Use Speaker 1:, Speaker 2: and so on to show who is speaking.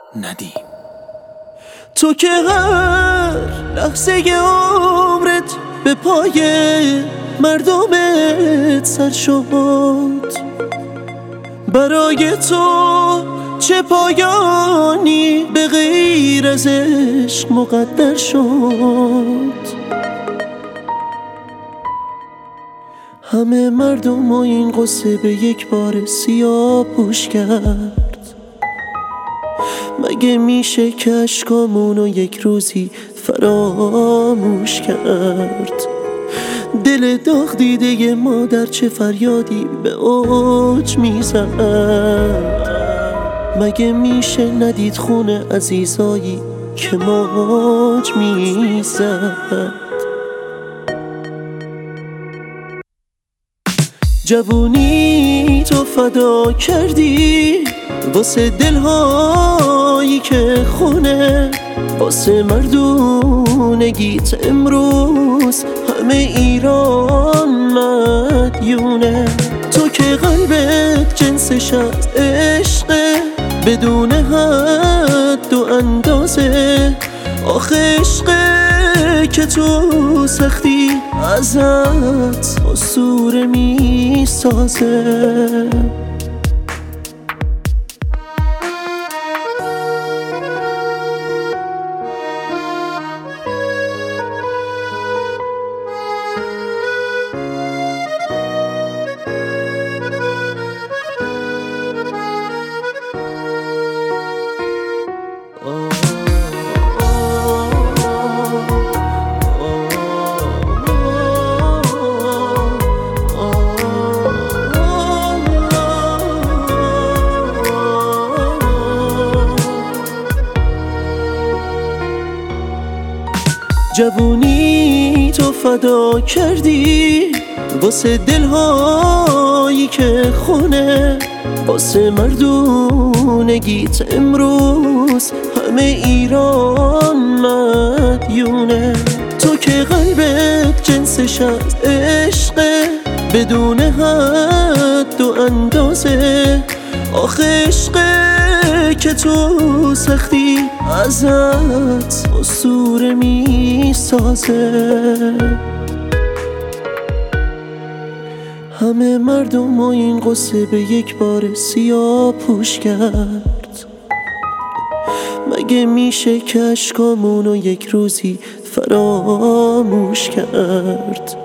Speaker 1: ندیم. تو که هر لحظه عمرت به پای مردمت سر شد، برای تو چه پایانی به غیر از عشق مقدر شد. همه مردم و این قصه به یک بار سیاه پوش کرد. مگه میشه که اشکامونو یک روزی فراموش کرد؟ دل داغ دیده مادر چه فریادی به اوج میزد. مگه میشه ندید خون عزیزایی که موج میزد؟ جوونی تو فدا کردی واسه دلهایی که خونه، واسه مردونگیت امروز همه ایران مدیونه. تو که قلبت جنسش از عشقه بدون حد و اندازه، آخه عشقه که تو سختی ازت اسطوره میسازه. جوونی تو فدا کردی واسه دلهایی که خونه، واسه مردونگیت امروز همه ایران مدیونه. تو که قلبت جنسش از عشقه بدون حد و اندازه، آخه عشقه که تو سختی ازت اسطوره میسازه. همه مردم و این قصه به یک بار سیاه پوش کرد. مگه میشه که اشکامونو یک روزی فراموش کرد؟